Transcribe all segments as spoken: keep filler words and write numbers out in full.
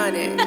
on it.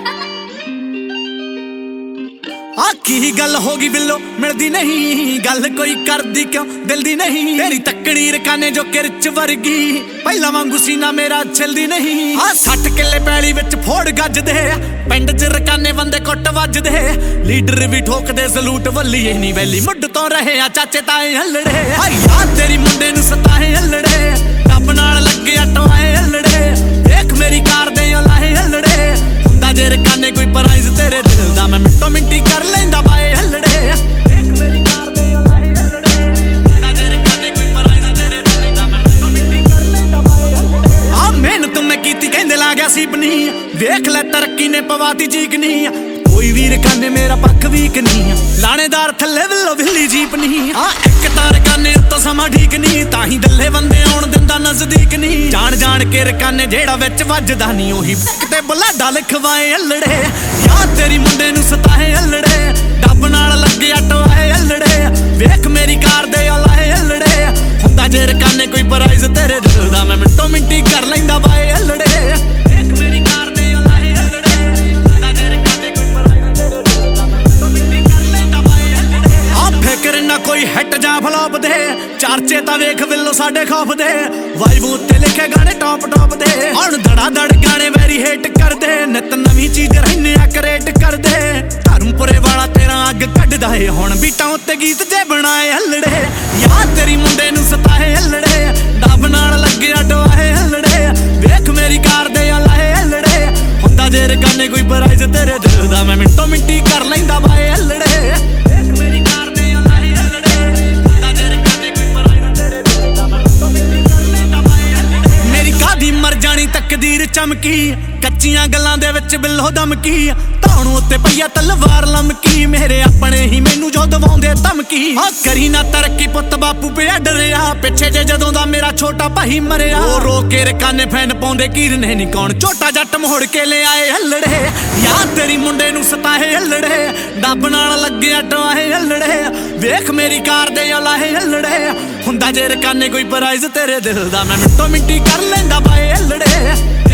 आ की गल होगी बिल्लो मिलदी नहीं गल कोई करदी क्यों दिल दी नहीं तेरी तकड़ी रकाने जो किरच वर्गी पहला वांगू सीना मेरा छिलदी नहीं आ सठ किले पैली विच फोड़ गजदे पिंड च रकाने बंदे कुट वजदे लीडर भी ठोकदे सलूट वल्लीए नी वैली मुੱਢ ਤੋਂ ਰਹੇ ਆ ਚਾਚੇ ਤਾਏ ਹੱਲੜੇ ਆ ਯਾਰ ਤੇਰੀ ਮੁੰਡੇ ਨੂੰ ਸਤਾਏ ਹੱਲੜੇ ਰੱਬ ਨਾਲ ਲੱਗਿਆ ਟਵਾਏ ਹੱਲੜੇ ਦੇਖ ਮੇਰੀ ਕਾਰ ਦੇ ਲਾਹੇ ਹੱਲੜੇ ਹੁੰਦਾ ਜੇ ਰਕਾਨੇ ਕੋਈ ਪ੍ਰਾਈਜ਼ ਤੇਰੇ ਦਿਲ ਦਾ ਮੈਂ ਮਿੰਟੋ ਮਿੰਟੀ ਕਰ ਲੈਂਦਾ ਬਾਏ ਹੱਲੜੇ ਦੇਖ ਮੇਰੀ ਕਾਰ ਦੇ ਲਾਹੇ ਹੱਲੜੇ ਹੁੰਦਾ ਜੇ ਰਕਾਨੇ ਕੋਈ ਪ੍ਰਾਈਜ਼ ਤੇਰੇ ਦਿਲ ਦਾ ਮੈਂ ਮਿੰਟੋ ਮਿੰਟੀ ਕਰ ਲੈਂਦਾ ਬਾਏ ਹੱਲੜੇ ਆ ਮਿਹਨਤ ਮੈਂ ਕੀਤੀ ਕਹਿੰਦੇ ਲਾ ਗਿਆ ਸੀ ਬਣੀ ਵੇਖ ਲੈ ਤਰੱਕੀ ਨੇ ਪਵਾਤੀ ਚੀਕਨੀ ਕੋਈ ਵੀਰ ਕਾਨੇ ਮੇਰਾ ਪੱਖ ਵੀਕ ਨਹੀਂ ਲਾਣੇਦਾਰ ਥੱਲੇ ਵੱਲੋ ਵਿੱਲੀ ਜੀਪ ਨਹੀਂ ਆ ਇੱਕ ਤਾਰ ਕਾਨੇ ਉੱਤੋਂ ਸਮਾਂ ਠੀਕ ਨਹੀਂ ਤਾਂ ਹੀ ਦੱਲੇ ਬੰਦੇ ਆਉਣ ਦਿੰਦਾ ਨਜ਼ਦੀਕ ਨਹੀਂ ਜਾਣ ਜਾਣ ਕੇ ਰਕਾਨੇ ਜਿਹੜਾ ਵਿੱਚ ਵੱਜਦਾ ਨਹੀਂ ਉਹੀ ਕਿਤੇ ਬੁਲਾਡਾ ਲਿਖਵਾਏ ਹੱਲੜੇ ਯਾਰ ਤੇਰੀ ਮੁੰਡੇ ਨੂੰ ਸਤਾਏ ਹੱਲੜੇ ਡੱਬ ਨਾਲ ਲੱਗਿਆ ਟਵਾਏ ਹੱਲੜੇ ਵੇਖ ਮੇਰੀ ਕਾਰ ਦੇ ਲਾਏ ਹੱਲੜੇ ਹੁੰਦਾ ਜੇ ਰਕਾਨੇ ਕੋਈ ਪ੍ਰਾਈਜ਼ ਤੇਰੇ ਦਿਲ ਦਾ ਮੈਂ ਮਿੰਟੋ ਮਿੰਟੀ ਕਰ ਲੈਂਦਾ ਬਾਏ ਹੱਲੜੇ ਵੇਖ ਮੇਰੀ ਕਾਰ ਦੇ ਲਾਏ ਹੱਲੜੇ ਹੁੰਦਾ ਜੇ ਰਕਾਨੇ ਕੋਈ ਪ੍ਰਾਈਜ਼ ਤੇਰੇ ਦਿਲ ਦਾ ਮੈਂ ਮਿੰਟੋ ਮਿੰਟੀ ਕਰ ਲੈਂਦਾ ਬਾਏ ਹੱਲੜੇ ਆ ਫਿਕਰ ਨਾ ਕੋਈ ਹਿੱਟ ਜਾਂ ਫਲॉप ਦੇ ਚਰਚੇ ਤਾਂ ਵੇਖ ਵਿੱਲੋ ਸਾਡੇ ਖੌਫ ਦੇ ਵਾਈਬ ਉੱਤੇ ਲਿਖੇ ਗਾਣੇ ਟੌਪ ਟੌਪ ਦੇ ਹੁਣ ਧੜਾ ਧੜ ਗਾਣੇ ਵੈਰੀ ਹਿੱਟ ਕਰਦੇ ਨਿਤ ਨਵੀਂ ਚੀਜ਼ ਰਹਿਨੇ ਆ ਕਰੇਟ ਕਰਦੇ ਧਰਮਪੁਰੇ ਵਾਲਾ ਤੇਰਾ ਅੱਗ ਕੱਢਦਾ ਏ ਹੁਣ ਬੀਟਾਂ ਉੱਤੇ ਗੀਤ ਜੇ ਬਣਾਏ ਹੱਲੜੇ ਯਾਰ ਤੇਰੀ ਮੁੰਡੇ ਨੂੰ ਸਤਾਏ ਹੱਲੜੇ ਡੱਬ ਨਾਲ ਲੱਗਿਆ ਟਵਾਏ ਹੱਲੜੇ ਵੇਖ ਮੇਰੀ ਕਾਰ ਦੇ ਲਾਏ ਹੱਲੜੇ ਹੁੰਦਾ ਜੇ ਰਕਾਨੇ ਕੋਈ ਪ੍ਰਾਈਜ਼ ਤੇਰੇ ਦਿਲ ਦਾ ਮੈਂ ਮਿੰਟੋ ਮਿੰਟੀ ਕਰ ਲੈਂਦਾ ਬਾਏ ਹੱਲੜੇ ਵੇਖ ਮੇਰੀ ਕਾਰ ਦੇ ਲਾਏ ਹੱਲੜੇ ਹੁੰਦਾ ਜੇ ਰਕਾਨੇ ਕੋਈ ਪ੍ਰਾਈਜ਼ ਤੇਰੇ ਦਿਲ ਦਾ ਮੈਂ ਮਿੰਟੋ ਮਿੰਟੀ ਕਰ ਲੈਂਦਾ ਬਾਏ ਹੱਲੜੇ ਮੇਰੀ ਕਾਦੀ ਮਰ ਜਾਣੀ ਤਕਦੀਰ ਚਮਕੀ ਕੱਚੀਆਂ ਗੱਲਾਂ ਦੇ ਵਿੱਚ ਬਿੱਲੋ ਦਮਕੀ ਧੌਣ ਉੱਤੇ ਪਈਆ ਤਲਵਾਰ ਲਮਕੀ ਮੇਰੇ ਆਪਣੇ ਹੀ ਮੈਨੂੰ ਜੋ ਦਵਾਉਂਦੇ ਧਮਕੀ ਆ ਕਰੀ ਨਾ ਤਰੱਕੀ ਪੁੱਤ ਬਾਪੂ ਪਿਆ ਡਰਿਆ ਪਿੱਛੇ ਜੇ ਜਦੋਂ ਦਾ ਮੇਰਾ ਛੋਟਾ ਭਾਈ ਮਰਿਆ ਉਹ ਰੋ ਕੇ ਰਕਾਨੇ ਫੈਨ ਪਾਉਂਦੇ ਕੀਰਨੇ ਨਹੀਂ ਕੌਣ ਝੋਟਾ ਜੱਟ ਮੋੜ ਕੇ ਲੈ ਆਏ ਹੱਲੜੇ ਯਾਰ ਤੇਰੀ ਮੁੰਡੇ ਨੂੰ ਸਤਾਏ ਹੱਲੜੇ ਡੱਬ ਨਾਲ ਲੱਗਿਆ ਟਵਾਏ ਹੱਲੜੇ ਵੇਖ ਮੇਰੀ ਕਾਰ ਦੇ ਲਾਹੇ ਹੱਲੜੇ ਹੁੰਦਾ ਜੇ ਰਕਾਨੇ ਕੋਈ ਪ੍ਰਾਈਜ਼ ਤੇਰੇ ਦਿਲ ਦਾ ਮੈਂ ਮਿੰਟੋ ਮਿੰਟੀ ਕਰ ਲੈਂਦਾ ਬਾਏ ਹੱਲੜੇ